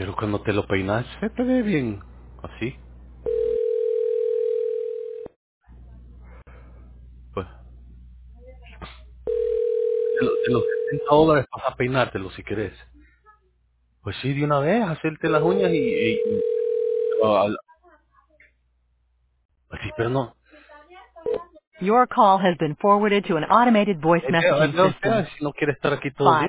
Pero cuando te lo peinas, se te ve bien. Así. Pues, de los $70 vas a peinártelo si querés. Pues sí, de una vez, hacerte las uñas ah, pues sí, pero no. Your call has been forwarded to an automated voice Vea messaging vea system. usted si no quiere estar aquí todo el 5. día.